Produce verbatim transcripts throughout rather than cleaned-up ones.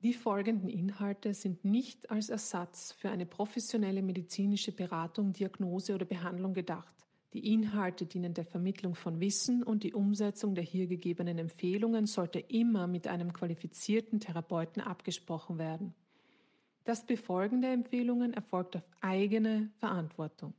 Die folgenden Inhalte sind nicht als Ersatz für eine professionelle medizinische Beratung, Diagnose oder Behandlung gedacht. Die Inhalte dienen der Vermittlung von Wissen und die Umsetzung der hier gegebenen Empfehlungen sollte immer mit einem qualifizierten Therapeuten abgesprochen werden. Das Befolgen der Empfehlungen erfolgt auf eigene Verantwortung.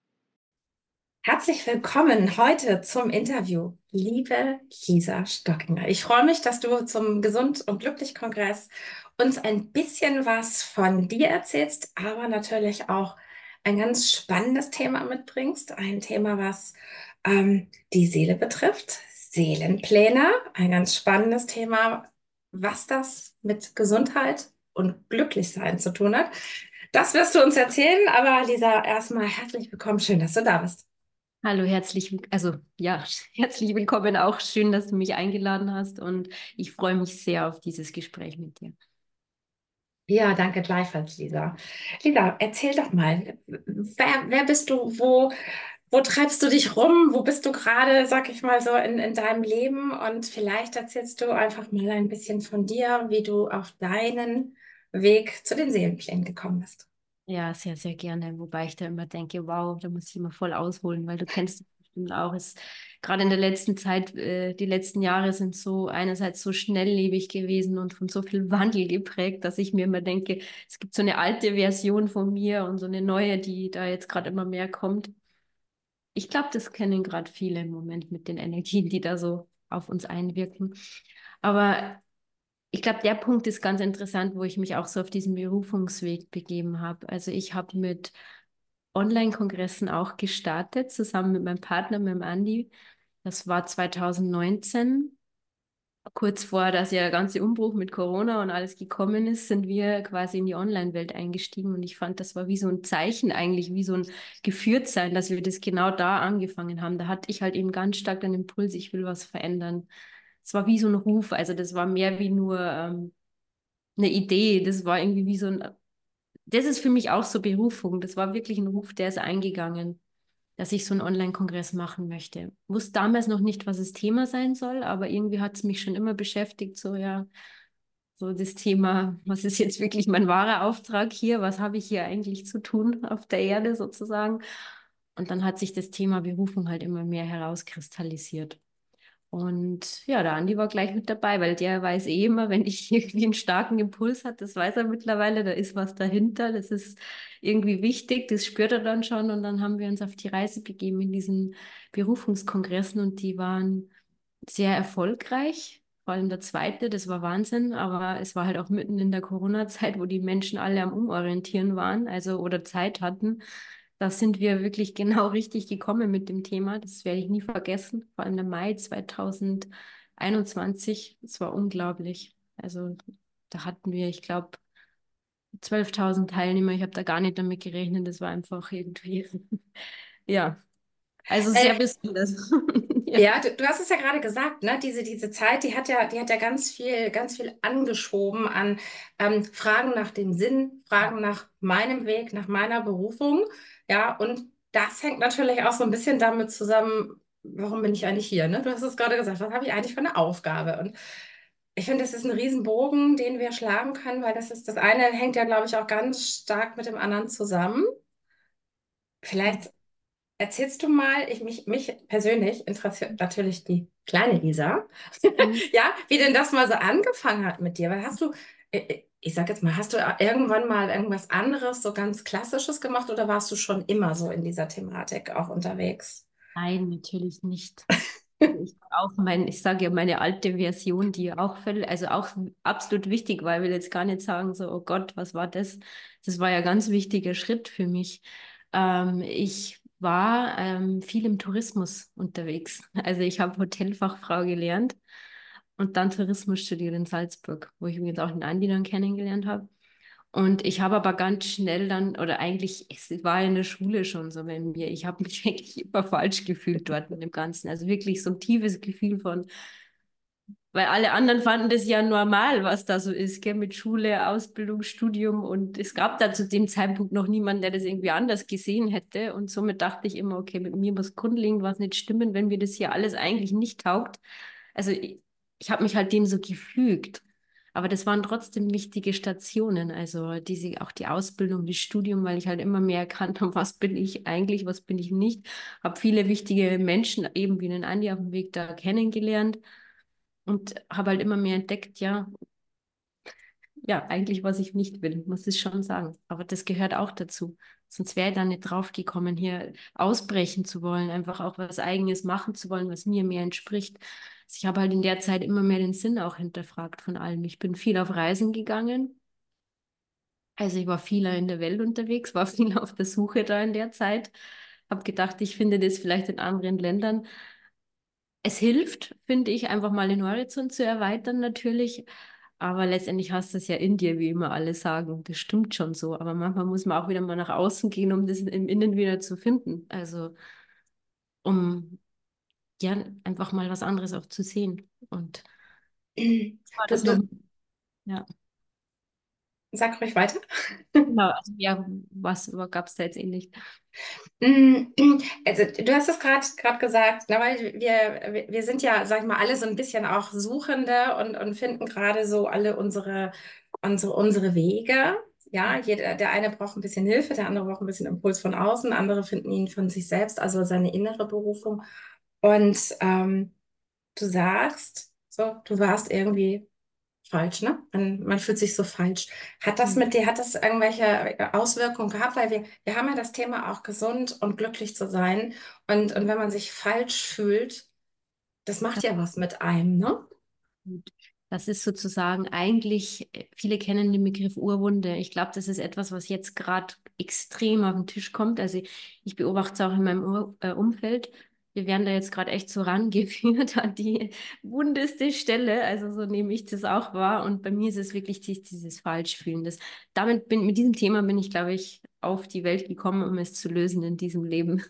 Herzlich willkommen heute zum Interview, liebe Lisa Stockinger. Ich freue mich, dass du zum Gesund und Glücklich Kongress uns ein bisschen was von dir erzählst, aber natürlich auch ein ganz spannendes Thema mitbringst. Ein Thema, was ähm, die Seele betrifft. Seelenpläne, ein ganz spannendes Thema, was das mit Gesundheit und Glücklichsein zu tun hat. Das wirst du uns erzählen, aber Lisa, erstmal herzlich willkommen. Schön, dass du da bist. Hallo, herzlich, will- also ja, herzlich willkommen auch. Schön, dass du mich eingeladen hast und ich freue mich sehr auf dieses Gespräch mit dir. Ja, danke gleichfalls, Lisa. Lisa, erzähl doch mal, wer, wer bist du? Wo, wo treibst du dich rum? Wo bist du gerade, sag ich mal so, in, in deinem Leben? Und vielleicht erzählst du einfach mal ein bisschen von dir, wie du auf deinen Weg zu den Seelenplänen gekommen bist. Ja, sehr, sehr gerne. Wobei ich da immer denke, wow, da muss ich immer voll ausholen, weil du kennst es bestimmt auch. Es, gerade in der letzten Zeit, äh, die letzten Jahre sind so einerseits so schnelllebig gewesen und von so viel Wandel geprägt, dass ich mir immer denke, es gibt so eine alte Version von mir und so eine neue, die da jetzt gerade immer mehr kommt. Ich glaube, das kennen gerade viele im Moment mit den Energien, die da so auf uns einwirken. Aber ich glaube, der Punkt ist ganz interessant, wo ich mich auch so auf diesen Berufungsweg begeben habe. Also ich habe mit Online-Kongressen auch gestartet, zusammen mit meinem Partner, mit dem Andi. Das war zwanzig neunzehn. Kurz vor, dass ja der ganze Umbruch mit Corona und alles gekommen ist, sind wir quasi in die Online-Welt eingestiegen. Und ich fand, das war wie so ein Zeichen eigentlich, wie so ein Geführtsein, dass wir das genau da angefangen haben. Da hatte ich halt eben ganz stark den Impuls, ich will was verändern. Es war wie so ein Ruf, also das war mehr wie nur ähm, eine Idee. Das war irgendwie wie so ein, das ist für mich auch so Berufung. Das war wirklich ein Ruf, der ist eingegangen, dass ich so einen Online-Kongress machen möchte. Wusste damals noch nicht, was das Thema sein soll, aber irgendwie hat es mich schon immer beschäftigt, so ja, so das Thema, was ist jetzt wirklich mein wahrer Auftrag hier? Was habe ich hier eigentlich zu tun auf der Erde sozusagen? Und dann hat sich das Thema Berufung halt immer mehr herauskristallisiert. Und ja, der Andi war gleich mit dabei, weil der weiß eh immer, wenn ich irgendwie einen starken Impuls habe, das weiß er mittlerweile, da ist was dahinter, das ist irgendwie wichtig, das spürt er dann schon. Und dann haben wir uns auf die Reise begeben in diesen Berufungskongressen und die waren sehr erfolgreich. Vor allem der zweite, das war Wahnsinn, aber es war halt auch mitten in der Corona-Zeit, wo die Menschen alle am Umorientieren waren, also oder Zeit hatten. Da sind wir wirklich genau richtig gekommen mit dem Thema. Das werde ich nie vergessen. Vor allem der Mai zwanzig einundzwanzig. Das war unglaublich. Also da hatten wir, ich glaube, zwölftausend Teilnehmer. Ich habe da gar nicht damit gerechnet. Das war einfach irgendwie, ja, also sehr Äh, besonders. Ja. Ja, du, du hast es ja gerade gesagt, ne? Diese, diese Zeit, die hat ja, die hat ja ganz viel, ganz viel angeschoben an ähm, Fragen nach dem Sinn, Fragen nach meinem Weg, nach meiner Berufung. Ja, und das hängt natürlich auch so ein bisschen damit zusammen, warum bin ich eigentlich hier, ne? Du hast es gerade gesagt, was habe ich eigentlich für eine Aufgabe? Und ich finde, das ist ein Riesenbogen, den wir schlagen können, weil das ist, das eine hängt ja, glaube ich, auch ganz stark mit dem anderen zusammen. Vielleicht erzählst du mal, ich, mich, mich persönlich interessiert natürlich die kleine Lisa, Mhm. ja, wie denn das mal so angefangen hat mit dir. Weil hast du, äh, äh, ich sag jetzt mal, hast du irgendwann mal irgendwas anderes, so ganz Klassisches gemacht oder warst du schon immer so in dieser Thematik auch unterwegs? Nein, natürlich nicht. Also ich auch mein, ich sage ja meine alte Version, die auch völlig, also auch absolut wichtig war. Ich will jetzt gar nicht sagen, so, oh Gott, was war das? Das war ja ein ganz wichtiger Schritt für mich. Ähm, ich war ähm, viel im Tourismus unterwegs. Also ich habe Hotelfachfrau gelernt und dann Tourismus studiert in Salzburg, wo ich jetzt auch den Andi dann kennengelernt habe. Und ich habe aber ganz schnell dann, oder eigentlich, es war in der Schule schon so bei mir, ich habe mich eigentlich immer falsch gefühlt dort mit dem Ganzen. Also wirklich so ein tiefes Gefühl von, weil alle anderen fanden das ja normal, was da so ist, gell, mit Schule, Ausbildung, Studium. Und es gab da zu dem Zeitpunkt noch niemanden, der das irgendwie anders gesehen hätte. Und somit dachte ich immer, okay, mit mir muss grundlegend was nicht stimmen, wenn mir das hier alles eigentlich nicht taugt. Also ich, ich habe mich halt dem so gefügt. Aber das waren trotzdem wichtige Stationen, also diese, auch die Ausbildung, das Studium, weil ich halt immer mehr erkannt habe, was bin ich eigentlich, was bin ich nicht. Habe viele wichtige Menschen, eben wie den Andi auf dem Weg da kennengelernt und habe halt immer mehr entdeckt, ja, ja, eigentlich, was ich nicht will, muss ich schon sagen. Aber das gehört auch dazu. Sonst wäre ich da nicht drauf gekommen, hier ausbrechen zu wollen, einfach auch was Eigenes machen zu wollen, was mir mehr entspricht. Also ich habe halt in der Zeit immer mehr den Sinn auch hinterfragt von allem. Ich bin viel auf Reisen gegangen. Also ich war viel in der Welt unterwegs, war viel auf der Suche da in der Zeit. Habe gedacht, ich finde das vielleicht in anderen Ländern. Es hilft, finde ich, einfach mal den Horizont zu erweitern natürlich. Aber letztendlich hast du es ja in dir, wie immer alle sagen. Das stimmt schon so. Aber manchmal muss man auch wieder mal nach außen gehen, um das im Innen wieder zu finden. Also um ja einfach mal was anderes auch zu sehen. Und war Du, das noch, du, ja, sag ruhig weiter. genau, also ja, was gab es da jetzt ähnlich? Mm, Also, du hast es gerade gerade gesagt, ne, weil wir, wir wir sind ja, sag ich mal, alle so ein bisschen auch Suchende und, und finden gerade so alle unsere, unsere, unsere Wege. Ja, jeder, der eine braucht ein bisschen Hilfe, der andere braucht ein bisschen Impuls von außen, andere finden ihn von sich selbst, also seine innere Berufung. Und ähm, du sagst, so, du warst irgendwie falsch, ne? Man, man fühlt sich so falsch. Hat das Hm. mit dir, hat das irgendwelche Auswirkungen gehabt? Weil wir, wir haben ja das Thema auch gesund und glücklich zu sein. Und, und wenn man sich falsch fühlt, das macht ja was mit einem, ne? Gut. Das ist sozusagen eigentlich, äh, viele kennen den Begriff Urwunde. Ich glaube, das ist etwas, was jetzt gerade extrem auf den Tisch kommt. Also ich beobachte es auch in meinem Ur äh, Umfeld. Wir werden da jetzt gerade echt so rangeführt an die wundeste Stelle. Also so nehme ich das auch wahr. Und bei mir ist es wirklich dies, dieses Falschfühlen. Das, damit bin, mit diesem Thema bin ich, glaube ich, auf die Welt gekommen, um es zu lösen in diesem Leben.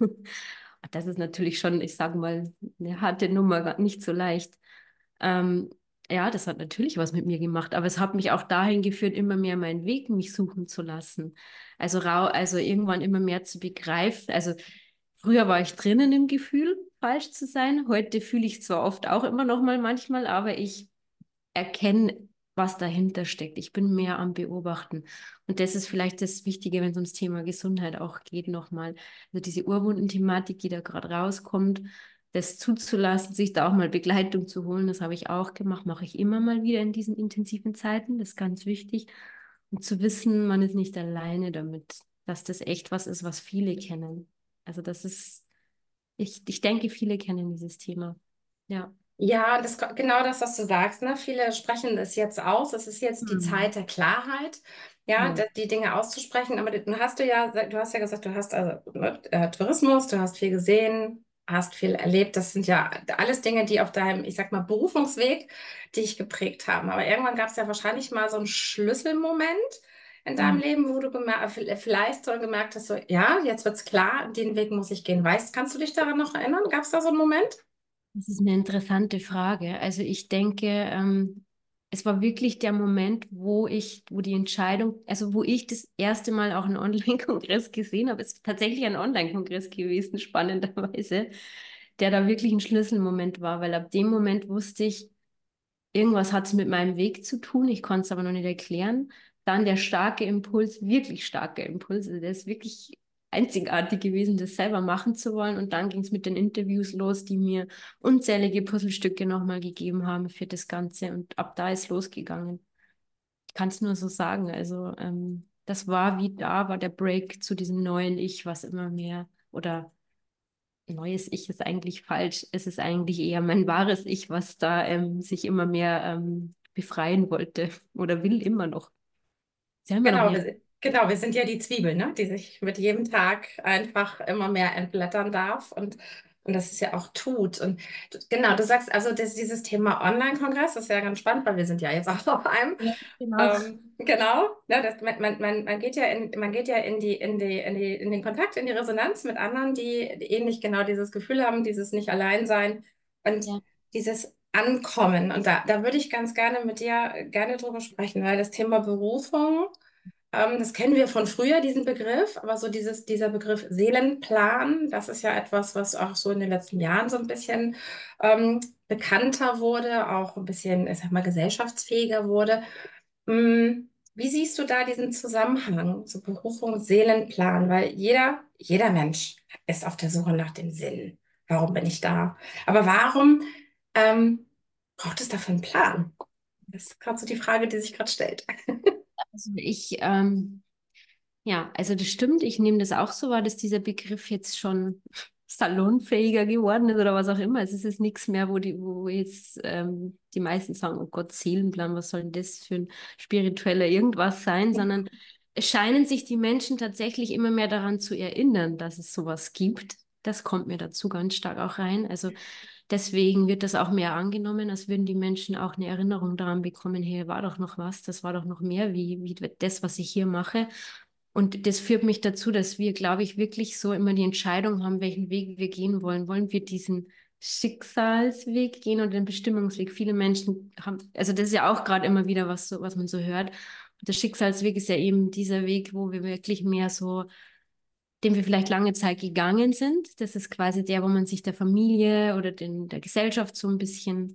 Das ist natürlich schon, ich sage mal, eine harte Nummer, nicht so leicht. Ähm, ja, das hat natürlich was mit mir gemacht, aber es hat mich auch dahin geführt, immer mehr meinen Weg mich suchen zu lassen. Also rau, also irgendwann immer mehr zu begreifen. Also früher war ich drinnen im Gefühl, falsch zu sein. Heute fühle ich zwar oft auch immer noch mal manchmal, aber ich erkenne, was dahinter steckt. Ich bin mehr am Beobachten. Und das ist vielleicht das Wichtige, wenn es ums Thema Gesundheit auch geht, nochmal. Also diese Urwundenthematik, die da gerade rauskommt, das zuzulassen, sich da auch mal Begleitung zu holen, das habe ich auch gemacht, mache ich immer mal wieder in diesen intensiven Zeiten. Das ist ganz wichtig. Und zu wissen, man ist nicht alleine damit, dass das echt was ist, was viele kennen. Also das ist, ich, ich denke, viele kennen dieses Thema. Ja. Ja, das, genau das, was du sagst, ne? Viele sprechen das jetzt aus. Es ist jetzt die Hm. Zeit der Klarheit, ja, Ja. d- die Dinge auszusprechen. Aber du hast du ja, du hast ja gesagt, du hast also ne, äh, Tourismus, du hast viel gesehen, hast viel erlebt. Das sind ja alles Dinge, die auf deinem, ich sag mal, Berufungsweg dich geprägt haben. Aber irgendwann gab es ja wahrscheinlich mal so einen Schlüsselmoment in deinem Hm. Leben, wo du gemer vielleicht so gemerkt hast, so, ja, jetzt wird's klar, den Weg muss ich gehen. Weißt, kannst du dich daran noch erinnern? Gab es da so einen Moment? Das ist eine interessante Frage. Also ich denke, ähm, es war wirklich der Moment, wo ich, wo die Entscheidung, also wo ich das erste Mal auch einen Online-Kongress gesehen habe. Es ist tatsächlich ein Online-Kongress gewesen, spannenderweise, der da wirklich ein Schlüsselmoment war, weil ab dem Moment wusste ich, irgendwas hat es mit meinem Weg zu tun. Ich konnte es aber noch nicht erklären. Dann der starke Impuls, wirklich starker Impuls. Also der ist wirklich einzigartig gewesen, das selber machen zu wollen. Und dann ging es mit den Interviews los, die mir unzählige Puzzlestücke nochmal gegeben haben für das Ganze. Und ab da ist losgegangen. Ich kann es nur so sagen. Also ähm, das war wie da war der Break zu diesem neuen Ich, was immer mehr oder neues Ich ist eigentlich falsch. Es ist eigentlich eher mein wahres Ich, was da ähm, sich immer mehr ähm, befreien wollte oder will immer noch. Sie haben ja noch Genau, wir, mehr. sind- genau, wir sind ja die Zwiebel, ne, die sich mit jedem Tag einfach immer mehr entblättern darf und, und das ist ja auch tut. Und du- genau, du sagst also, das, dieses Thema Online-Kongress ist ja ganz spannend, weil wir sind ja jetzt auch auf einem. Ja, genau. Ähm, genau, ne, das, man, man, man man geht ja in, man geht ja in die, in die, in die, in den Kontakt, in die Resonanz mit anderen, die ähnlich genau dieses Gefühl haben, dieses nicht allein sein und Ja. dieses Ankommen. Und da, da würde ich ganz gerne mit dir gerne drüber sprechen, weil das Thema Berufung Ähm, das kennen wir von früher, diesen Begriff, aber so dieses, dieser Begriff Seelenplan, das ist ja etwas, was auch so in den letzten Jahren so ein bisschen ähm, bekannter wurde, auch ein bisschen, ich sag mal, gesellschaftsfähiger wurde. Mm, Wie siehst du da diesen Zusammenhang zur Berufung Seelenplan? Weil jeder, jeder Mensch ist auf der Suche nach dem Sinn. Warum bin ich da? Aber warum ähm, braucht es dafür einen Plan? Das ist gerade so die Frage, die sich gerade stellt. Also ich, ähm, ja, also das stimmt. Ich nehme das auch so wahr, dass dieser Begriff jetzt schon salonfähiger geworden ist oder was auch immer. Es ist jetzt nichts mehr, wo die, wo jetzt ähm, die meisten sagen, oh Gott, Seelenplan, was soll denn das für ein spiritueller irgendwas sein, sondern es scheinen sich die Menschen tatsächlich immer mehr daran zu erinnern, dass es sowas gibt. Das kommt mir dazu ganz stark auch rein. Also deswegen wird das auch mehr angenommen, als würden die Menschen auch eine Erinnerung daran bekommen, hier war doch noch was, das war doch noch mehr wie, wie das, was ich hier mache. Und das führt mich dazu, dass wir, glaube ich, wirklich so immer die Entscheidung haben, welchen Weg wir gehen wollen. Wollen wir diesen Schicksalsweg gehen oder den Bestimmungsweg? Viele Menschen haben, also das ist ja auch gerade immer wieder was, so, was man so hört. Und der Schicksalsweg ist ja eben dieser Weg, wo wir wirklich mehr so, den wir vielleicht lange Zeit gegangen sind. Das ist quasi der, wo man sich der Familie oder den, der Gesellschaft so ein bisschen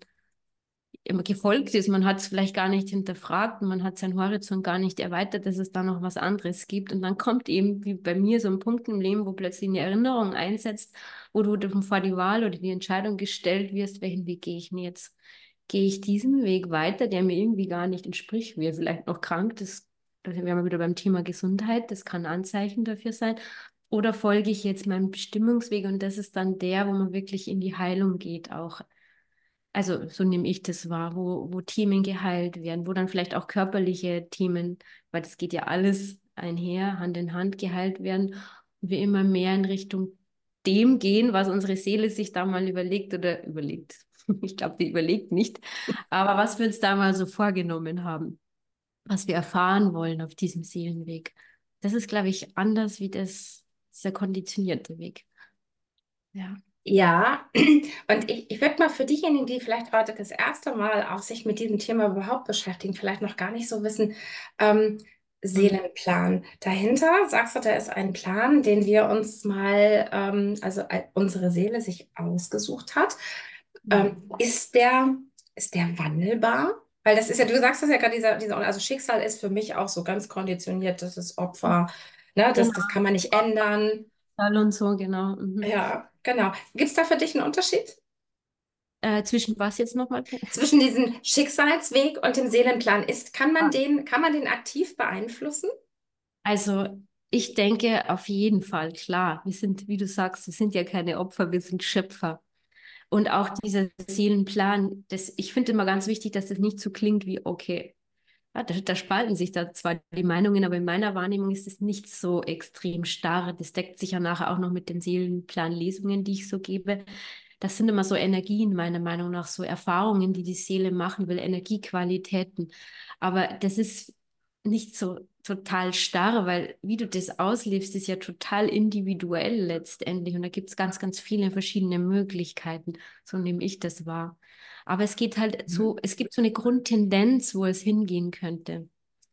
immer gefolgt ist. Man hat es vielleicht gar nicht hinterfragt, man hat seinen Horizont gar nicht erweitert, dass es da noch was anderes gibt. Und dann kommt eben, wie bei mir, so ein Punkt im Leben, wo plötzlich eine Erinnerung einsetzt, wo du vor die Wahl oder die Entscheidung gestellt wirst, welchen Weg gehe ich denn jetzt? Gehe ich diesen Weg weiter, der mir irgendwie gar nicht entspricht, wie vielleicht noch krank, das, da wären wir wieder beim Thema Gesundheit, das kann ein Anzeichen dafür sein. Oder folge ich jetzt meinem Bestimmungsweg und das ist dann der, wo man wirklich in die Heilung geht auch. Also so nehme ich das wahr, wo, wo Themen geheilt werden, wo dann vielleicht auch körperliche Themen, weil das geht ja alles einher, Hand in Hand geheilt werden und wir immer mehr in Richtung dem gehen, was unsere Seele sich da mal überlegt oder überlegt. Ich glaube, die überlegt nicht, aber was wir uns da mal so vorgenommen haben, was wir erfahren wollen auf diesem Seelenweg. Das ist, glaube ich, anders wie das, dieser konditionierte Weg. Ja. Ja, und ich, ich würde mal für diejenigen, die vielleicht heute das erste Mal auch sich mit diesem Thema überhaupt beschäftigen, vielleicht noch gar nicht so wissen, ähm, Mhm. Seelenplan. Dahinter, sagst du, da ist ein Plan, den wir uns mal, ähm, also äh, unsere Seele sich ausgesucht hat. Ähm, ist der, ist der wandelbar? Weil das ist ja, du sagst das ja gerade, dieser, dieser, also Schicksal ist für mich auch so ganz konditioniert, das ist Opfer, ne, das, Genau, das kann man nicht ändern. und so, genau. Mhm. Ja, genau. Gibt es da für dich einen Unterschied Äh, zwischen was jetzt nochmal? zwischen diesem Schicksalsweg und dem Seelenplan? Ist, kann man den, kann man den aktiv beeinflussen? Also, ich denke auf jeden Fall, klar. Wir sind, wie du sagst, wir sind ja keine Opfer, wir sind Schöpfer. Und auch dieser Seelenplan, das, ich finde immer ganz wichtig, dass das nicht so klingt wie, okay, ja, da, da spalten sich da zwar die Meinungen, aber in meiner Wahrnehmung ist es nicht so extrem starr. Das deckt sich ja nachher auch noch mit den Seelenplanlesungen, die ich so gebe. Das sind immer so Energien, meiner Meinung nach, so Erfahrungen, die die Seele machen will, Energiequalitäten. Aber das ist nicht so total starr, weil wie du das auslebst, ist ja total individuell letztendlich. Und da gibt es ganz, ganz viele verschiedene Möglichkeiten. So nehme ich das wahr. Aber es geht halt so, es gibt so eine Grundtendenz, wo es hingehen könnte.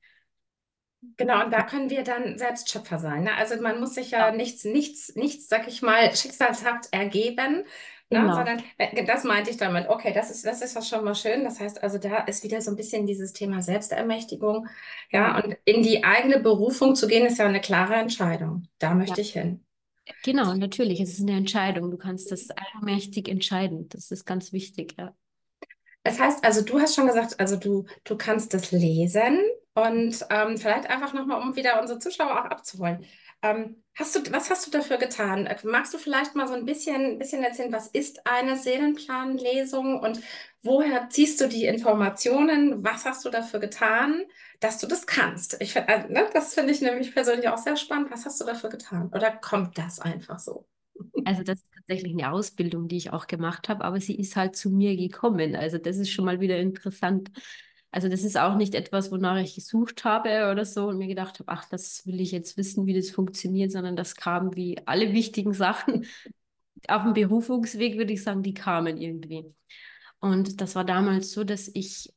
Genau, und da können wir dann selbst Schöpfer sein. Ne? Also man muss sich ja Ja. nichts, nichts, nichts, sag ich mal, schicksalshaft ergeben, ne? Genau. Sondern äh, das meinte ich damit. Okay, das ist, das ist ja schon mal schön. Das heißt also, da ist wieder so ein bisschen dieses Thema Selbstermächtigung. Ja, Ja. und in die eigene Berufung zu gehen, ist ja eine klare Entscheidung. Da möchte Ja. ich hin. Genau, natürlich. Es ist eine Entscheidung. Du kannst das eigenmächtig entscheiden. Das ist ganz wichtig, ja. Das heißt also, du hast schon gesagt, also du, du kannst das lesen und ähm, vielleicht einfach nochmal, um wieder unsere Zuschauer auch abzuholen. Ähm, hast du, was hast du dafür getan? Äh, Magst du vielleicht mal so ein bisschen, bisschen erzählen, was ist eine Seelenplanlesung und woher ziehst du die Informationen? Was hast du dafür getan, dass du das kannst? Ich, find- also, ne, das finde ich nämlich persönlich auch sehr spannend. Was hast du dafür getan? Oder kommt das einfach so? Also das ist tatsächlich eine Ausbildung, die ich auch gemacht habe, aber sie ist halt zu mir gekommen. Also das ist schon mal wieder interessant. Also das ist auch nicht etwas, wonach ich gesucht habe oder so und mir gedacht habe, ach, das will ich jetzt wissen, wie das funktioniert, sondern das kam wie alle wichtigen Sachen auf dem Berufungsweg, würde ich sagen, die kamen irgendwie. Und das war damals so, dass ich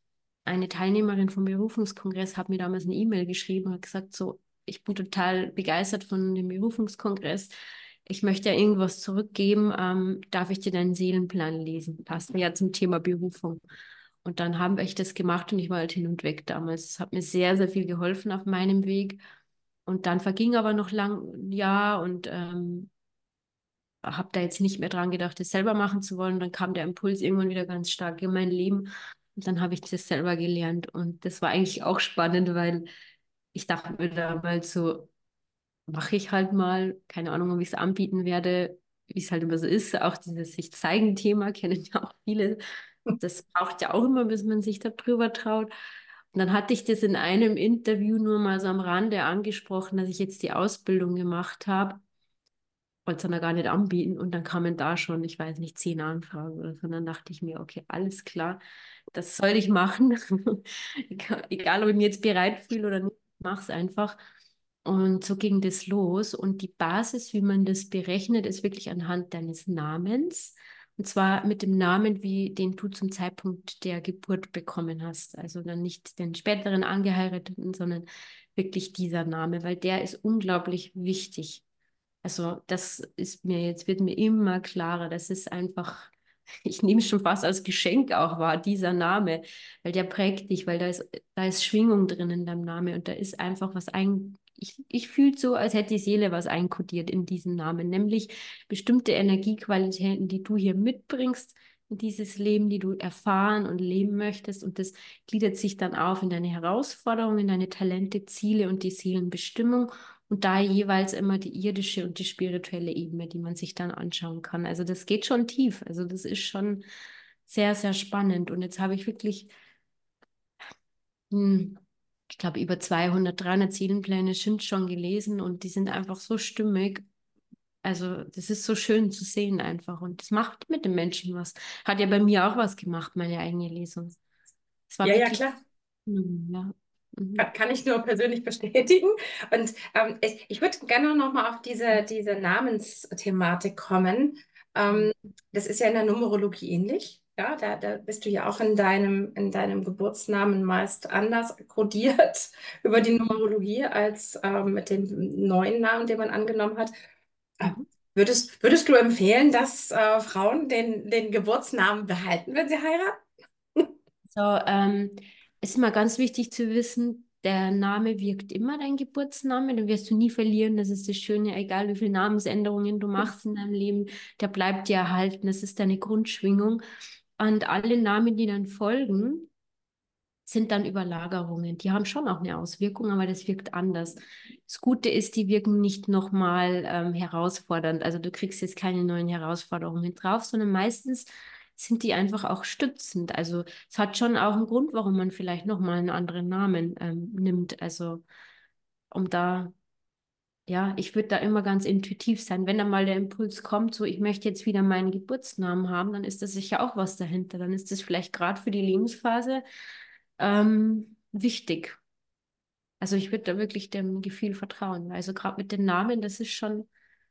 eine Teilnehmerin vom Berufungskongress hat mir damals eine E-Mail geschrieben, hat gesagt, so, ich bin total begeistert von dem Berufungskongress. Ich möchte ja irgendwas zurückgeben. Ähm, darf ich dir deinen Seelenplan lesen? Passt ja zum Thema Berufung. Und dann haben wir das gemacht und ich war halt hin und weg damals. Es hat mir sehr, sehr viel geholfen auf meinem Weg. Und dann verging aber noch lang ein Jahr und ähm, habe da jetzt nicht mehr dran gedacht, das selber machen zu wollen. Dann kam der Impuls irgendwann wieder ganz stark in mein Leben. Und dann habe ich das selber gelernt. Und das war eigentlich auch spannend, weil ich dachte mir damals so, mache ich halt mal, keine Ahnung, ob ich es anbieten werde, wie es halt immer so ist. Auch dieses sich zeigen Thema kennen ja auch viele. Das braucht ja auch immer, bis man sich darüber traut. Und dann hatte ich das in einem Interview nur mal so am Rande angesprochen, dass ich jetzt die Ausbildung gemacht habe. Wollte es dann gar nicht anbieten und dann kamen da schon, ich weiß nicht, zehn Anfragen oder so. Und dann dachte ich mir, okay, alles klar, das soll ich machen. Egal, ob ich mich jetzt bereit fühle oder nicht, ich mache es einfach. Und so ging das los. Und die Basis, wie man das berechnet, ist wirklich anhand deines Namens. Und zwar mit dem Namen, wie den du zum Zeitpunkt der Geburt bekommen hast. Also dann nicht den späteren Angeheirateten, sondern wirklich dieser Name, weil der ist unglaublich wichtig. Also das ist mir jetzt, wird mir immer klarer. Das ist einfach, ich nehme es schon fast als Geschenk auch wahr, dieser Name, weil der prägt dich, weil da ist, da ist Schwingung drin in deinem Namen und da ist einfach was ein, ich, ich fühle so, als hätte die Seele was einkodiert in diesen Namen, nämlich bestimmte Energiequalitäten, die du hier mitbringst in dieses Leben, die du erfahren und leben möchtest und das gliedert sich dann auf in deine Herausforderungen, in deine Talente, Ziele und die Seelenbestimmung. Und da jeweils immer die irdische und die spirituelle Ebene, die man sich dann anschauen kann. Also das geht schon tief. Also das ist schon sehr, sehr spannend. Und jetzt habe ich wirklich, hm, ich glaube, über zweihundert, dreihundert Seelenpläne sind schon gelesen und die sind einfach so stimmig. Also das ist so schön zu sehen einfach. Und das macht mit den Menschen was. Hat ja bei mir auch was gemacht, meine eigene Lesung. Es war Ja, ja, wirklich, klar. hm, ja. Mhm. Kann, kann ich nur persönlich bestätigen. Und ähm, ich, ich würde gerne noch mal auf diese, diese Namensthematik kommen. Ähm, das ist ja in der Numerologie ähnlich. Ja, da, da bist du ja auch in deinem, in deinem Geburtsnamen meist anders kodiert über die Numerologie als ähm, mit dem neuen Namen, den man angenommen hat. Äh, Mhm. würdest, würdest du empfehlen, dass äh, Frauen den, den Geburtsnamen behalten, wenn sie heiraten? So, ähm, es ist mal ganz wichtig zu wissen, der Name wirkt immer, dein Geburtsname, den wirst du nie verlieren. Das ist das Schöne, egal wie viele Namensänderungen du machst in deinem Leben, der bleibt dir erhalten. Das ist deine Grundschwingung. Und alle Namen, die dann folgen, sind dann Überlagerungen. Die haben schon auch eine Auswirkung, aber das wirkt anders. Das Gute ist, die wirken nicht nochmal ähm, herausfordernd. Also du kriegst jetzt keine neuen Herausforderungen drauf, sondern meistens sind die einfach auch stützend. Also es hat schon auch einen Grund, warum man vielleicht nochmal einen anderen Namen ähm, nimmt. Also um da, ja, ich würde da immer ganz intuitiv sein. Wenn da mal der Impuls kommt, so ich möchte jetzt wieder meinen Geburtsnamen haben, dann ist da sicher auch was dahinter. Dann ist das vielleicht gerade für die Lebensphase ähm, wichtig. Also ich würde da wirklich dem Gefühl vertrauen. Also gerade mit den Namen, das ist schon,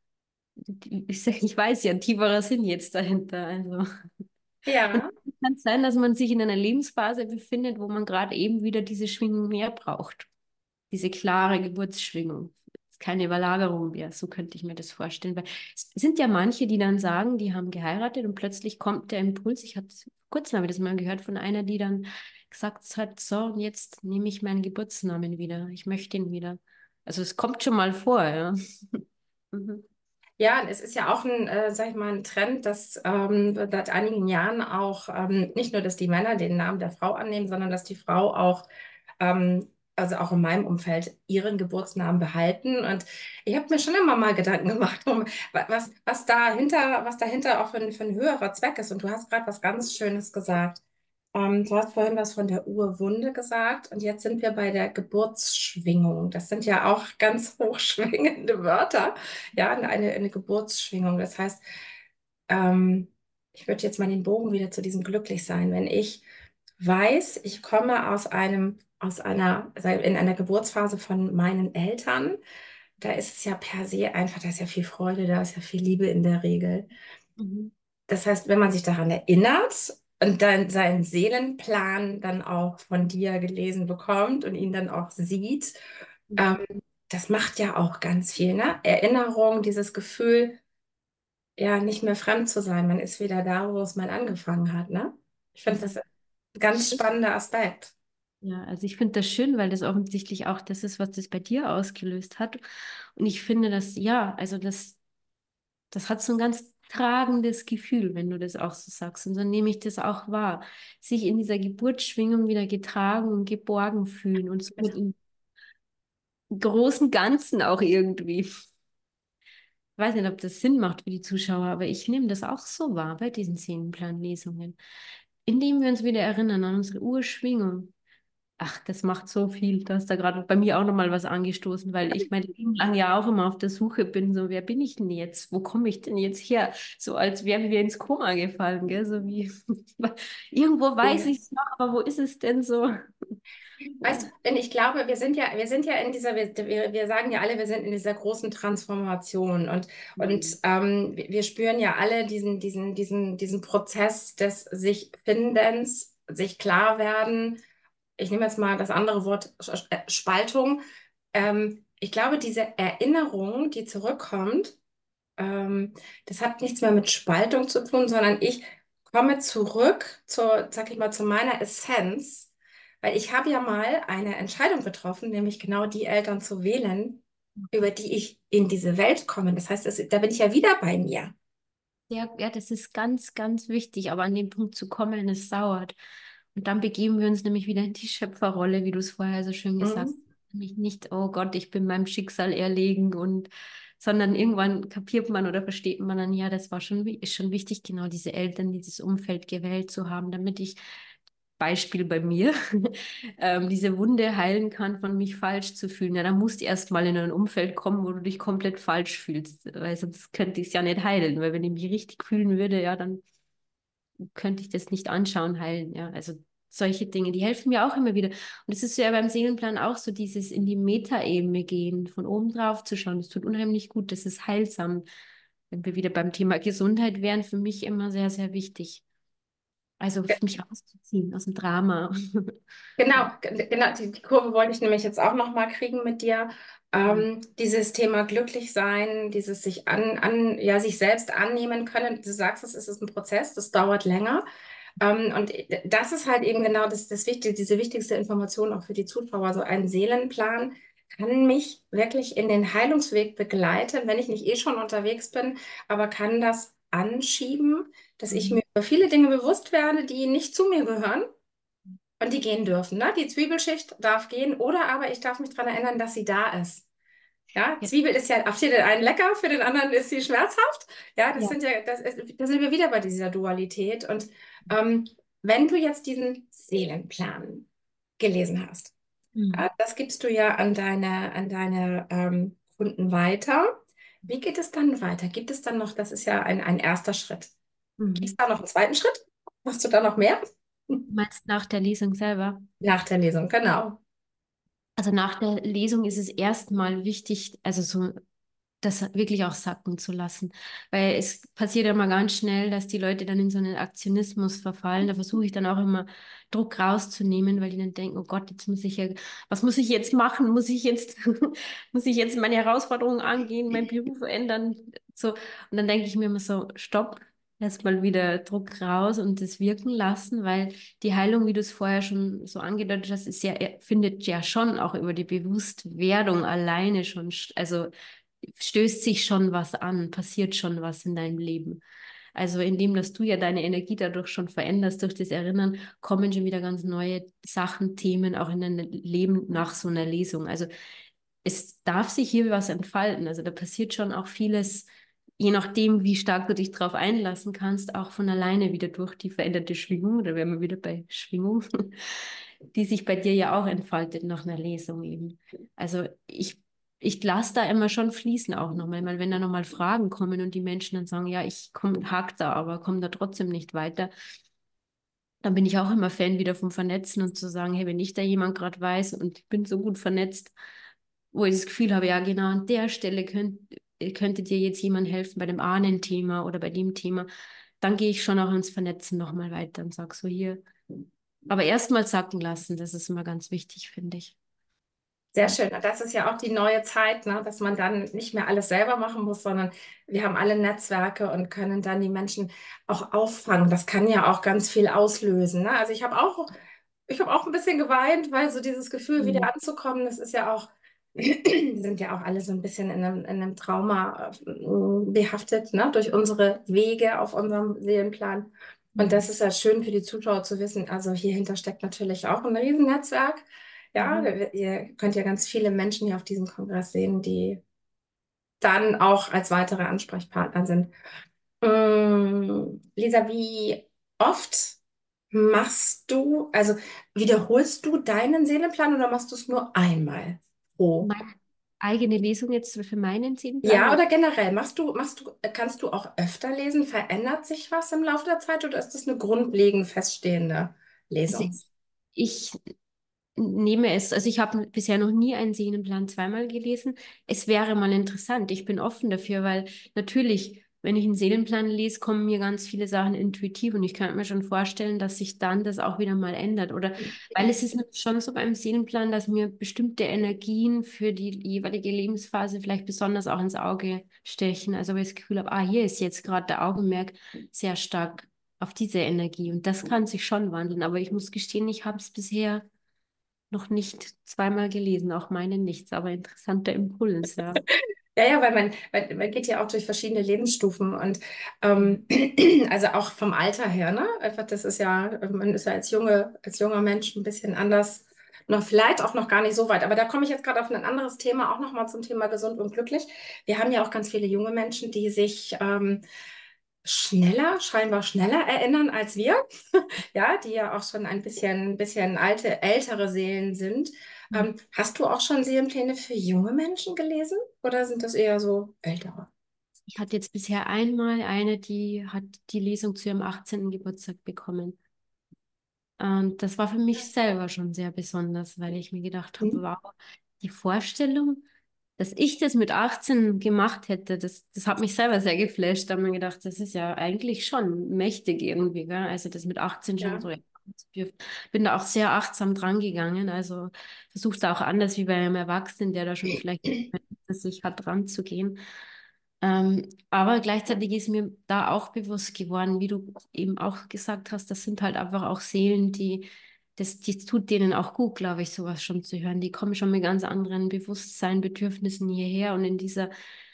ich, sag, ich weiß ja, ein tieferer Sinn jetzt dahinter. Also. Und Ja. es kann sein, dass man sich in einer Lebensphase befindet, wo man gerade eben wieder diese Schwingung mehr braucht. Diese klare Geburtsschwingung. Keine Überlagerung mehr, so könnte ich mir das vorstellen. Weil es sind ja manche, die dann sagen, die haben geheiratet und plötzlich kommt der Impuls. Ich hatte kurz habe ich das mal gehört von einer, die dann gesagt hat, so, und jetzt nehme ich meinen Geburtsnamen wieder. Ich möchte ihn wieder. Also es kommt schon mal vor, ja. Mhm. Ja, es ist ja auch ein, äh, sag ich mal, ein Trend, dass ähm, seit einigen Jahren auch ähm, nicht nur, dass die Männer den Namen der Frau annehmen, sondern dass die Frau auch, ähm, also auch in meinem Umfeld, ihren Geburtsnamen behalten. Und ich habe mir schon immer mal Gedanken gemacht, um, wa- was, was dahinter, was dahinter auch für ein, für ein höherer Zweck ist. Und du hast gerade was ganz Schönes gesagt. Ähm, du hast vorhin was von der Urwunde gesagt und jetzt sind wir bei der Geburtsschwingung. Das sind ja auch ganz hochschwingende Wörter. Ja, eine, eine Geburtsschwingung. Das heißt, ähm, ich würde jetzt mal den Bogen wieder zu diesem Glücklichsein. Wenn ich weiß, ich komme aus einem, aus einer, also in einer Geburtsphase von meinen Eltern, da ist es ja per se einfach, da ist ja viel Freude, da ist ja viel Liebe in der Regel. Mhm. Das heißt, wenn man sich daran erinnert, und dann seinen Seelenplan dann auch von dir gelesen bekommt und ihn dann auch sieht, ähm, das macht ja auch ganz viel, ne? Erinnerung, dieses Gefühl, ja, nicht mehr fremd zu sein. Man ist wieder da, wo es mal angefangen hat, ne? Ich finde Das das ist ein ganz spannender Aspekt. Ja, also ich finde das schön, weil das offensichtlich auch das ist, was das bei dir ausgelöst hat. Und ich finde das, ja, also das, das hat so ein ganz tragendes Gefühl, wenn du das auch so sagst. Und so nehme ich das auch wahr. Sich in dieser Geburtsschwingung wieder getragen und geborgen fühlen und somit im großen Ganzen auch irgendwie. Ich weiß nicht, ob das Sinn macht für die Zuschauer, aber ich nehme das auch so wahr bei diesen Seelenplanlesungen. Indem wir uns wieder erinnern an unsere Urschwingung. Ach, das macht so viel. Du hast da gerade bei mir auch nochmal was angestoßen, weil ich mein Leben lang ja auch immer auf der Suche bin, so, wer bin ich denn jetzt? Wo komme ich denn jetzt her? So als wären wir ins Koma gefallen, gell? So wie, irgendwo weiß ich es noch, aber wo ist es denn so? Weißt du, denn ich glaube, wir sind ja, wir sind ja in dieser, wir, wir wir sagen ja alle, wir sind in dieser großen Transformation und, und ähm, wir wir spüren ja alle diesen, diesen, diesen, diesen Prozess des sich Findens, sich klar werden. Ich nehme jetzt mal das andere Wort Sch- äh, Spaltung. Ähm, ich glaube, diese Erinnerung, die zurückkommt, ähm, das hat nichts mehr mit Spaltung zu tun, sondern ich komme zurück zur, sag ich mal, zu meiner Essenz, weil ich habe ja mal eine Entscheidung getroffen, nämlich genau die Eltern zu wählen, über die ich in diese Welt komme. Das heißt, das, da bin ich ja wieder bei mir. Ja, ja, das ist ganz, ganz wichtig, aber an den Punkt zu kommen, es dauert. Und dann begeben wir uns nämlich wieder in die Schöpferrolle, wie du es vorher so schön gesagt hast. Mhm. Nämlich nicht, oh Gott, ich bin meinem Schicksal erlegen und, sondern irgendwann kapiert man oder versteht man dann, ja, das war schon, wi- ist schon wichtig, genau diese Eltern, dieses Umfeld gewählt zu haben, damit ich, Beispiel bei mir, ähm, diese Wunde heilen kann, von mich falsch zu fühlen. Ja, dann musst du erst mal in ein Umfeld kommen, wo du dich komplett falsch fühlst, weil sonst könnte ich es ja nicht heilen, weil wenn ich mich richtig fühlen würde, ja, dann könnte ich das nicht anschauen, heilen. Ja, also solche Dinge, die helfen mir auch immer wieder. Und es ist ja beim Seelenplan auch so, dieses in die Metaebene gehen, von oben drauf zu schauen. Das tut unheimlich gut, das ist heilsam. Wenn wir wieder beim Thema Gesundheit wären, für mich immer sehr, sehr wichtig. Also mich auszuziehen aus dem Drama. Genau, Ja. g- genau, die, die Kurve wollte ich nämlich jetzt auch noch mal kriegen mit dir. Mhm. Ähm, dieses Thema glücklich sein, dieses sich an, an, ja, sich selbst annehmen können. Du sagst, es ist ein Prozess, das dauert länger. Ähm, und das ist halt eben genau das, das Wichtige, diese wichtigste Information auch für die Zuschauer. So ein Seelenplan kann mich wirklich in den Heilungsweg begleiten, wenn ich nicht eh schon unterwegs bin, aber kann das anschieben, dass ich Mhm. mir über viele Dinge bewusst werde, die nicht zu mir gehören und die gehen dürfen. Ne? Die Zwiebelschicht darf gehen oder aber ich darf mich daran erinnern, dass sie da ist. Ja, Ja. Zwiebel ist ja für den einen lecker, für den anderen ist sie schmerzhaft. Ja, das Ja. sind ja, das ist, da sind wir wieder bei dieser Dualität. Und ähm, wenn du jetzt diesen Seelenplan gelesen hast, ja, Mhm. das gibst du ja an deine, an deine ähm, Kunden weiter. Wie geht es dann weiter? Gibt es dann noch, das ist ja ein, ein erster Schritt. Gibt es Mhm. da noch einen zweiten Schritt? Machst du da noch mehr? Du meinst nach der Lesung selber? Nach der Lesung, genau. Also nach der Lesung ist es erstmal wichtig, also so das wirklich auch sacken zu lassen. Weil es passiert ja mal ganz schnell, dass die Leute dann in so einen Aktionismus verfallen. Da versuche ich dann auch immer Druck rauszunehmen, weil die dann denken, oh Gott, jetzt muss ich ja, was muss ich jetzt machen? Muss ich jetzt, muss ich jetzt meine Herausforderungen angehen, meinen Beruf ändern? So. Und dann denke ich mir immer so, stopp, erstmal wieder Druck raus und das wirken lassen, weil die Heilung, wie du es vorher schon so angedeutet hast, ist ja, findet ja schon auch über die Bewusstwerdung alleine schon, st- also stößt sich schon was an, passiert schon was in deinem Leben. Also indem, dass du ja deine Energie dadurch schon veränderst, durch das Erinnern, kommen schon wieder ganz neue Sachen, Themen auch in dein Leben nach so einer Lesung. Also es darf sich hier was entfalten. Also da passiert schon auch vieles, je nachdem, wie stark du dich darauf einlassen kannst, auch von alleine wieder durch die veränderte Schwingung, da wären wir wieder bei Schwingung, die sich bei dir ja auch entfaltet nach einer Lesung eben. Also ich ich lasse da immer schon fließen auch nochmal, weil wenn da nochmal Fragen kommen und die Menschen dann sagen, ja, ich komm, hake da, aber komme da trotzdem nicht weiter, dann bin ich auch immer Fan wieder vom Vernetzen und zu sagen, hey, wenn ich da jemand gerade weiß und ich bin so gut vernetzt, wo ich das Gefühl habe, ja, genau an der Stelle könnt, könnte dir jetzt jemand helfen bei dem Ahnenthema oder bei dem Thema, dann gehe ich schon auch ins Vernetzen nochmal weiter und sage so hier. Aber erstmal sacken lassen, das ist immer ganz wichtig, finde ich. Sehr schön. Und das ist ja auch die neue Zeit, ne? Dass man dann nicht mehr alles selber machen muss, sondern wir haben alle Netzwerke und können dann die Menschen auch auffangen. Das kann ja auch ganz viel auslösen, ne? Also ich habe auch, ich habe auch ein bisschen geweint, weil so dieses Gefühl, wieder Mhm. anzukommen, das ist ja auch, wir sind ja auch alle so ein bisschen in einem, in einem Trauma äh, behaftet, ne? Durch unsere Wege auf unserem Seelenplan. Und das Mhm. ist ja schön für die Zuschauer zu wissen. Also hierhinter steckt natürlich auch ein Riesennetzwerk. Ja, Mhm. ihr könnt ja ganz viele Menschen hier auf diesem Kongress sehen, die dann auch als weitere Ansprechpartner sind. Ähm, Lisa, wie oft machst du, also wiederholst du deinen Seelenplan oder machst du es nur einmal pro? Meine eigene Lesung jetzt für meinen Seelenplan Ja, oder oder generell, machst du, machst du, kannst du auch öfter lesen? Verändert sich was im Laufe der Zeit oder ist das eine grundlegend feststehende also Lesung? ich nehme es, also ich habe bisher noch nie einen Seelenplan zweimal gelesen. Es wäre mal interessant. Ich bin offen dafür, weil natürlich, wenn ich einen Seelenplan lese, kommen mir ganz viele Sachen intuitiv und ich könnte mir schon vorstellen, dass sich dann das auch wieder mal ändert. Oder weil es ist nämlich schon so beim Seelenplan, dass mir bestimmte Energien für die jeweilige Lebensphase vielleicht besonders auch ins Auge stechen. Also weil ich das Gefühl habe, ah, hier ist jetzt gerade der Augenmerk sehr stark auf diese Energie und das kann sich schon wandeln. Aber ich muss gestehen, ich habe es bisher noch nicht zweimal gelesen, auch meine nichts, aber interessanter Impuls, ja. Ja, ja, weil man, weil man geht ja auch durch verschiedene Lebensstufen und ähm, also auch vom Alter her, ne? Einfach, das ist ja, man ist ja als junge, als junger Mensch ein bisschen anders, noch vielleicht auch noch gar nicht so weit. Aber da komme ich jetzt gerade auf ein anderes Thema, auch nochmal zum Thema gesund und glücklich. Wir haben ja auch ganz viele junge Menschen, die sich ähm, schneller, scheinbar schneller erinnern als wir, ja, die ja auch schon ein bisschen, bisschen alte, ältere Seelen sind. Ähm, hast du auch schon Seelenpläne für junge Menschen gelesen oder sind das eher so ältere? Ich hatte jetzt bisher einmal eine, die hat die Lesung zu ihrem achtzehnten. Geburtstag bekommen. Und das war für mich selber schon sehr besonders, weil ich mir gedacht Hm? habe, wow, die Vorstellung, dass ich das mit achtzehn gemacht hätte, das, das hat mich selber sehr geflasht. Da habe ich mir gedacht, das ist ja eigentlich schon mächtig irgendwie, gell? Also das mit achtzehn schon Ja. so ja, zu dürfen. Bin da auch sehr achtsam dran gegangen. Also versucht da auch anders wie bei einem Erwachsenen, der da schon vielleicht sich hat, dran zu gehen. Ähm, aber gleichzeitig ist mir da auch bewusst geworden, wie du eben auch gesagt hast, das sind halt einfach auch Seelen, die, das, die tut denen auch gut, glaube ich, sowas schon zu hören. Die kommen schon mit ganz anderen Bewusstsein, Bedürfnissen hierher und in dieser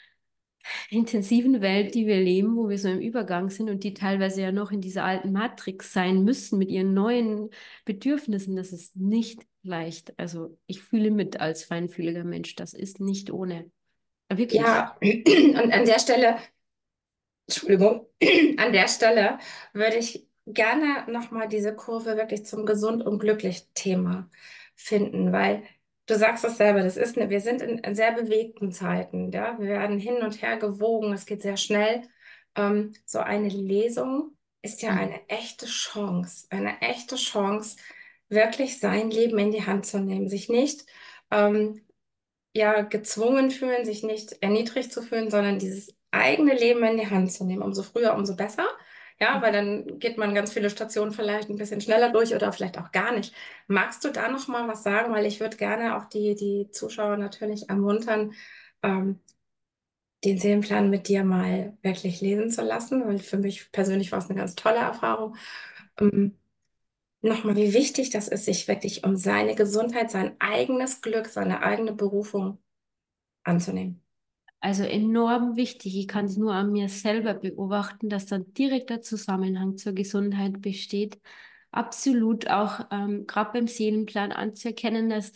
intensiven Welt, die wir leben, wo wir so im Übergang sind und die teilweise ja noch in dieser alten Matrix sein müssen mit ihren neuen Bedürfnissen, das ist nicht leicht. Also ich fühle mit als feinfühliger Mensch, das ist nicht ohne. Wirklich. Ja, und an der Stelle, Entschuldigung, an der Stelle würde ich gerne nochmal diese Kurve wirklich zum gesund und glücklich Thema finden, weil du sagst es selber, das ist eine, wir sind in sehr bewegten Zeiten, ja, wir werden hin und her gewogen, es geht sehr schnell. Ähm, so eine Lesung ist ja Mhm. eine echte Chance, eine echte Chance, wirklich sein Leben in die Hand zu nehmen, sich nicht ähm, ja gezwungen fühlen, sich nicht erniedrigt zu fühlen, sondern dieses eigene Leben in die Hand zu nehmen. Umso früher, umso besser. Ja, weil dann geht man ganz viele Stationen vielleicht ein bisschen schneller durch oder vielleicht auch gar nicht. Magst du da noch mal was sagen? Weil ich würde gerne auch die, die Zuschauer natürlich ermuntern, ähm, den Seelenplan mit dir mal wirklich lesen zu lassen, weil für mich persönlich war es eine ganz tolle Erfahrung. Ähm, Nochmal, wie wichtig das ist, sich wirklich um seine Gesundheit, sein eigenes Glück, seine eigene Berufung anzunehmen. Also enorm wichtig. Ich kann es nur an mir selber beobachten, dass da ein direkter Zusammenhang zur Gesundheit besteht. Absolut auch ähm, gerade beim Seelenplan anzuerkennen, dass,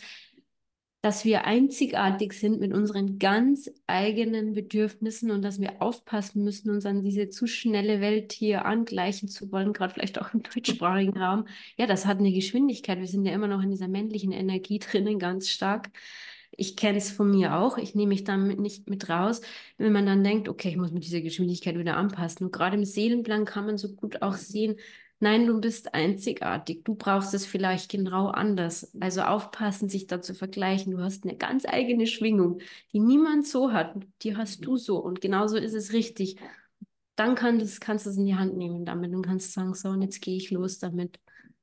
dass wir einzigartig sind mit unseren ganz eigenen Bedürfnissen und dass wir aufpassen müssen, uns an diese zu schnelle Welt hier angleichen zu wollen, gerade vielleicht auch im deutschsprachigen Raum. Ja, das hat eine Geschwindigkeit. Wir sind ja immer noch in dieser männlichen Energie drinnen, ganz stark. Ich kenne es von mir auch. Ich nehme mich damit nicht mit raus, wenn man dann denkt, okay, ich muss mit dieser Geschwindigkeit wieder anpassen. Und gerade im Seelenplan kann man so gut auch sehen, nein, du bist einzigartig. Du brauchst es vielleicht genau anders. Also aufpassen, sich da zu vergleichen. Du hast eine ganz eigene Schwingung, die niemand so hat. Die hast du so. Und genauso ist es richtig. dann kann das, kannst du es in die Hand nehmen damit und kannst sagen, so, und jetzt gehe ich los damit.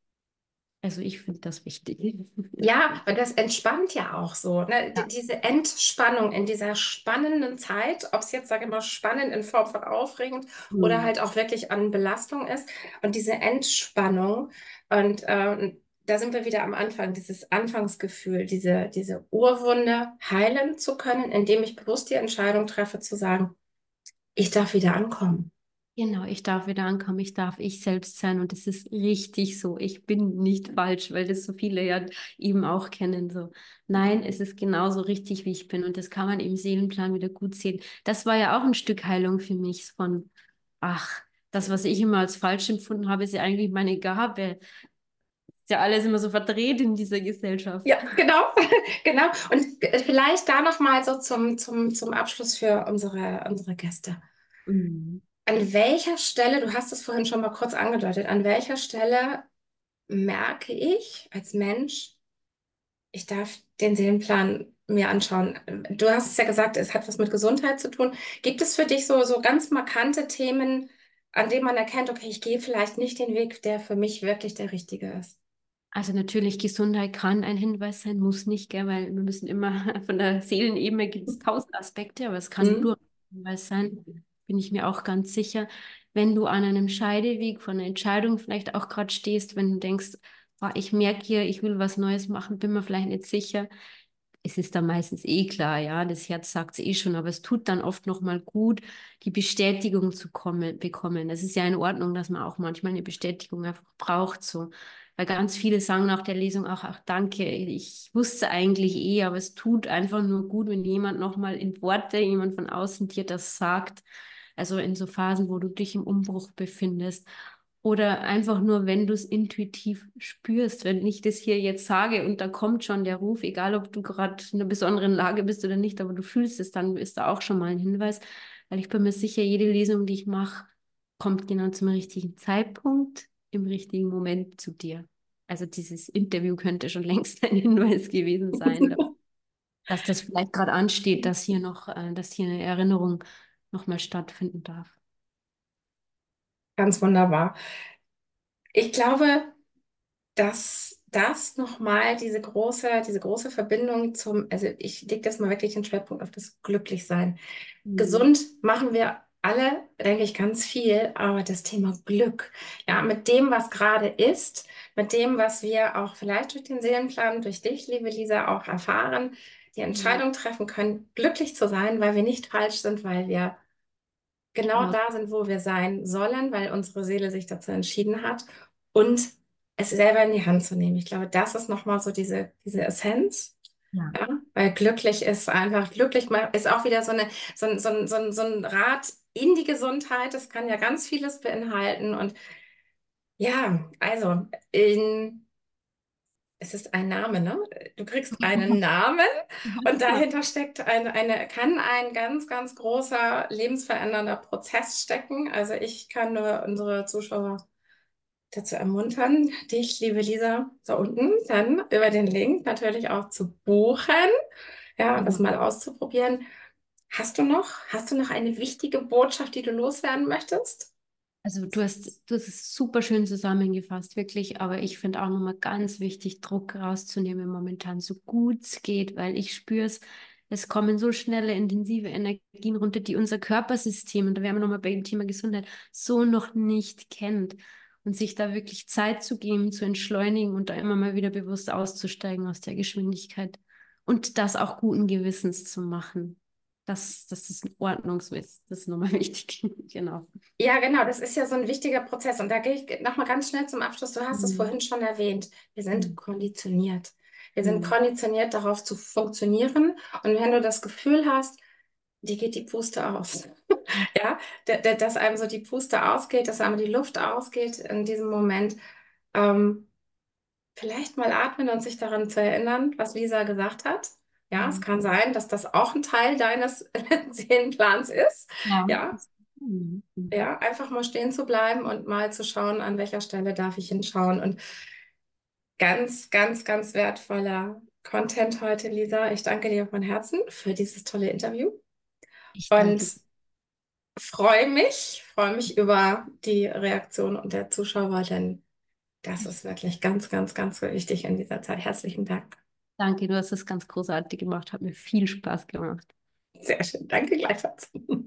Also ich finde das wichtig. Ja, weil das entspannt ja auch so. Ne? Die, Ja. diese Entspannung in dieser spannenden Zeit, ob es jetzt, sage ich mal, spannend in Form von aufregend oder Mhm. halt auch wirklich an Belastung ist. Und diese Entspannung, und ähm, da sind wir wieder am Anfang, dieses Anfangsgefühl, diese, diese Urwunde heilen zu können, indem ich bewusst die Entscheidung treffe, zu sagen, ich darf wieder ankommen. Genau, ich darf wieder ankommen, ich darf ich selbst sein und es ist richtig so. Ich bin nicht falsch, weil das so viele ja eben auch kennen. So, nein, es ist genauso richtig, wie ich bin und das kann man im Seelenplan wieder gut sehen. Das war ja auch ein Stück Heilung für mich von, ach, das, was ich immer als falsch empfunden habe, ist ja eigentlich meine Gabe. Ist ja alles immer so verdreht in dieser Gesellschaft. Ja, genau, genau. Und äh, vielleicht da noch mal so zum, zum, zum Abschluss für unsere, unsere Gäste. Mhm. An welcher Stelle, du hast es vorhin schon mal kurz angedeutet, an welcher Stelle merke ich als Mensch, ich darf den Seelenplan mir anschauen? Du hast es ja gesagt, es hat was mit Gesundheit zu tun. Gibt es für dich so, so ganz markante Themen, an denen man erkennt, okay, ich gehe vielleicht nicht den Weg, der für mich wirklich der richtige ist? Also natürlich, Gesundheit kann ein Hinweis sein, muss nicht, gell, weil wir müssen immer von der Seelenebene gibt es tausend Aspekte, aber es kann Hm? nur ein Hinweis sein, bin ich mir auch ganz sicher. Wenn du an einem Scheideweg von einer Entscheidung vielleicht auch gerade stehst, wenn du denkst, boah, ich merke hier, ich will was Neues machen, bin mir vielleicht nicht sicher, es ist dann meistens eh klar, ja, das Herz sagt es eh schon, aber es tut dann oft noch mal gut, die Bestätigung zu kommen, bekommen. Es ist ja in Ordnung, dass man auch manchmal eine Bestätigung einfach braucht, so. Weil ganz viele sagen nach der Lesung auch, ach danke, ich wusste eigentlich eh, aber es tut einfach nur gut, wenn jemand nochmal in Worte, jemand von außen dir das sagt. Also in so Phasen, wo du dich im Umbruch befindest. Oder einfach nur, wenn du es intuitiv spürst, wenn ich das hier jetzt sage und da kommt schon der Ruf, egal ob du gerade in einer besonderen Lage bist oder nicht, aber du fühlst es, dann ist da auch schon mal ein Hinweis, weil ich bin mir sicher, jede Lesung, die ich mache, kommt genau zum richtigen Zeitpunkt, im richtigen Moment zu dir. Also dieses Interview könnte schon längst ein Hinweis gewesen sein, dass, dass das vielleicht gerade ansteht, dass hier noch, äh, dass hier eine Erinnerung nochmal stattfinden darf. Ganz wunderbar. Ich glaube, dass das nochmal diese große, diese große Verbindung zum, also ich lege das mal wirklich den Schwerpunkt auf das Glücklichsein. Mhm. Gesund machen wir alle, denke ich, ganz viel, aber das Thema Glück, ja, mit dem, was gerade ist, mit dem, was wir auch vielleicht durch den Seelenplan, durch dich, liebe Lisa, auch erfahren, die Mhm. Entscheidung treffen können, glücklich zu sein, weil wir nicht falsch sind, weil wir genau Genau. da sind, wo wir sein sollen, weil unsere Seele sich dazu entschieden hat und es selber in die Hand zu nehmen. Ich glaube, das ist nochmal so diese, diese Essenz. Ja. Ja, weil glücklich ist einfach, glücklich ma- ist auch wieder so eine, so ein, so ein, so ein, so ein Rat in die Gesundheit. Das kann ja ganz vieles beinhalten. Und ja, also in, es ist ein Name, ne? Du kriegst einen Namen und dahinter steckt eine, eine, kann ein ganz, ganz großer lebensverändernder Prozess stecken. Also ich kann nur unsere Zuschauer dazu ermuntern, dich, liebe Lisa, da unten dann über den Link natürlich auch zu buchen. Ja, und das Genau. mal auszuprobieren. Hast du noch, hast du noch eine wichtige Botschaft, die du loswerden möchtest? Also du hast, du hast es super schön zusammengefasst, wirklich. Aber ich finde auch nochmal ganz wichtig, Druck rauszunehmen momentan, so gut es geht, weil ich spüre es, es kommen so schnelle, intensive Energien runter, die unser Körpersystem, und da wären wir nochmal bei dem Thema Gesundheit, so noch nicht kennt. Und sich da wirklich Zeit zu geben, zu entschleunigen und da immer mal wieder bewusst auszusteigen aus der Geschwindigkeit. Und das auch guten Gewissens zu machen. Dass, dass das in Ordnung so ist. Das ist nochmal wichtig. Genau. Ja, genau, das ist ja so ein wichtiger Prozess. Und da gehe ich nochmal ganz schnell zum Abschluss. Du hast es Mhm. vorhin schon erwähnt. Wir sind Mhm. konditioniert. Wir sind Mhm. konditioniert, darauf zu funktionieren. Und wenn du das Gefühl hast, dir geht die Puste aus, ja, da- da- dass einem so die Puste ausgeht, dass einem die Luft ausgeht in diesem Moment, ähm, vielleicht mal atmen und sich daran zu erinnern, was Lisa gesagt hat. Ja, es Mhm. kann sein, dass das auch ein Teil deines Seelenplans ist. Ja. Ja, Das- Mhm. Mhm. ja, einfach mal stehen zu bleiben und mal zu schauen, an welcher Stelle darf ich hinschauen. Und ganz, ganz, ganz wertvoller Content heute, Lisa. Ich danke dir von Herzen für dieses tolle Interview. Ich danke Und dir. freue mich, freue mich über die Reaktion und der Zuschauer, denn das ist wirklich ganz, ganz, ganz wichtig in dieser Zeit. Herzlichen Dank. Danke, du hast es ganz großartig gemacht, hat mir viel Spaß gemacht. Sehr schön. Danke gleichfalls.